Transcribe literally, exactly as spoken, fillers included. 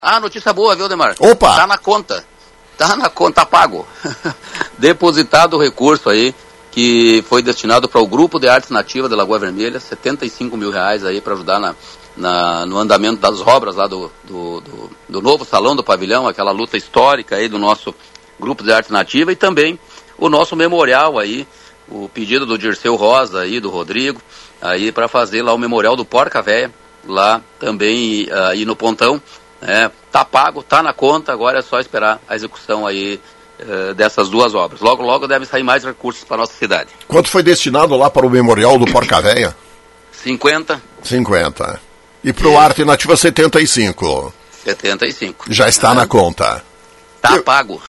Ah, notícia boa, viu, Demar? Opa! Tá na conta. Tá na conta, tá pago. Depositado o recurso aí, que foi destinado para o Grupo de Artes Nativas de Lagoa Vermelha, setenta e cinco mil reais aí para ajudar na, na, no andamento das obras lá do, do, do, do novo Salão do Pavilhão, aquela luta histórica aí do nosso Grupo de Artes Nativas, e também o nosso memorial aí, o pedido do Dirceu Rosa aí, do Rodrigo, aí para fazer lá o memorial do Porca Véia, lá também aí no Pontão. É, tá pago, tá na conta, agora é só esperar a execução aí uh, dessas duas obras. Logo, logo deve sair mais recursos para nossa cidade. Quanto foi destinado lá para o memorial do Porca Véia? cinquenta. cinquenta. E para o Arte Nativa setenta e cinco. setenta e cinco. Já está ah, na conta. Tá Eu... pago.